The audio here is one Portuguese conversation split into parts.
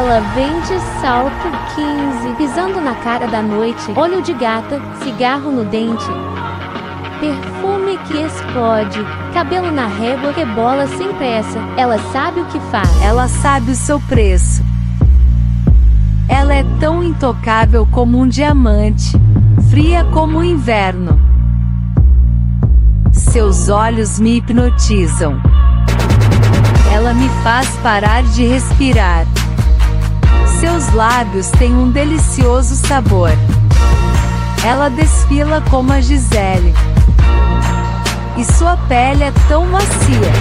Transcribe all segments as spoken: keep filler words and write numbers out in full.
Ela vem de salto quinze, pisando na cara da noite, olho de gata, cigarro no dente, perfume que explode, cabelo na régua, rebola sem pressa. Ela sabe o que faz, ela sabe o seu preço. Ela é tão intocável como um diamante, fria como o inverno. Seus olhos me hipnotizam. Ela me faz parar de respirar. Seus lábios têm um delicioso sabor. Ela desfila como a Gisele. E sua pele é tão macia.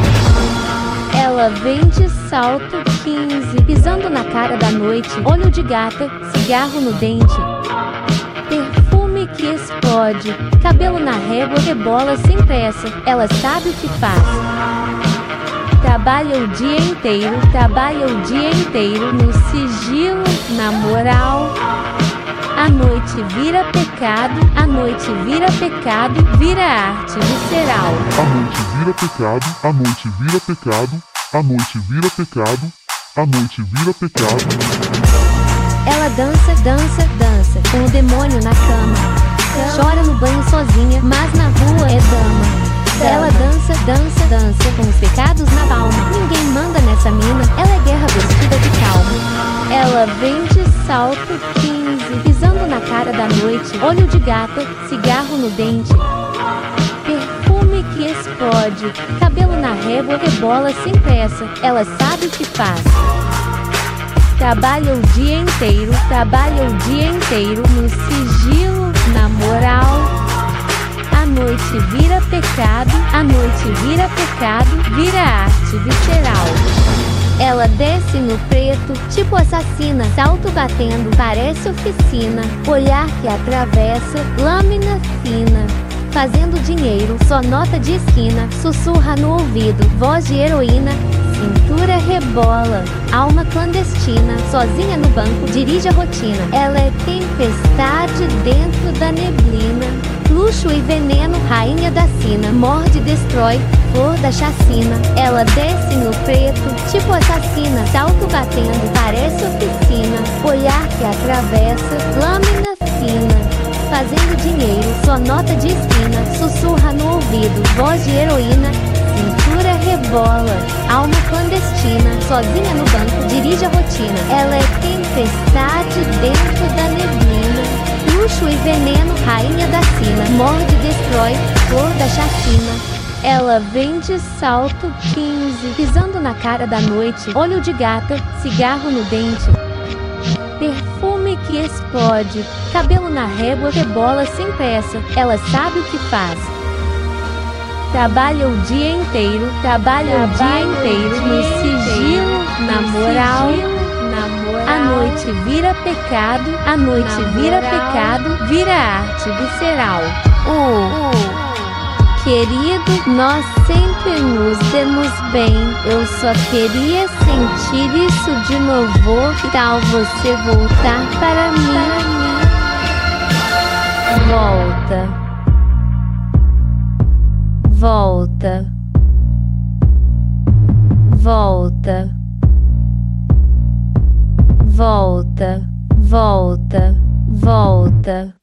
Ela vem de salto quinze, pisando na cara da noite, olho de gata, cigarro no dente, perfume que explode, cabelo na régua, rebola sem pressa. Ela sabe o que faz. Trabalha o dia inteiro, trabalha o dia inteiro no sigilo, na moral. A noite vira pecado, a noite vira pecado, vira arte visceral. A noite vira pecado, a noite vira pecado, a noite vira pecado, a noite vira pecado. Ela dança, dança, dança, com o demônio na cama. Chora no banho sozinha, mas na rua é dama. Ela dança, dança, dança, com os pecados na palma. Ninguém manda nessa mina, ela é guerra vestida de calma. Ela vem de salto quinze, pisando na cara da noite, olho de gata, cigarro no dente, perfume que explode, cabelo na régua, rebola sem pressa. Ela sabe o que faz. Trabalha o dia inteiro, trabalha o dia inteiro no sigilo, na moral. A noite vira pecado, a noite vira pecado, vira arte visceral. Ela desce no preto, tipo assassina, salto batendo, parece oficina, olhar que atravessa, lâmina fina, fazendo dinheiro, só nota de esquina, sussurra no ouvido, voz de heroína, cintura rebola, alma clandestina, sozinha no banco, dirige a rotina. Ela é tempestade dentro da neblina, luxo e veneno, rainha da sina, morde e destrói, flor da chacina. Ela desce no preto, tipo assassina, salto batendo, parece oficina, olhar que atravessa, lâmina fina, fazendo dinheiro, só nota de esquina, sussurra no ouvido, voz de heroína, cintura rebola, alma clandestina, sozinha no banco, dirige a rotina. Ela é tempestade dentro da neblina, luxo e veneno, rainha da sina, morde e destrói, flor da chacina. Ela vem de salto quinze, pisando na cara da noite, olho de gata, cigarro no dente, perfume que explode, cabelo na régua, rebola sem pressa. Ela sabe o que faz. Trabalha o dia inteiro, trabalha o dia inteiro no sigilo, na moral. A noite vira pecado, a noite vira pecado, vira arte visceral. Uh. Querido, nós sempre nos demos bem. Eu só queria sentir isso de novo. Que tal você voltar para mim? Volta. Volta. Volta. Volta. Volta. Volta.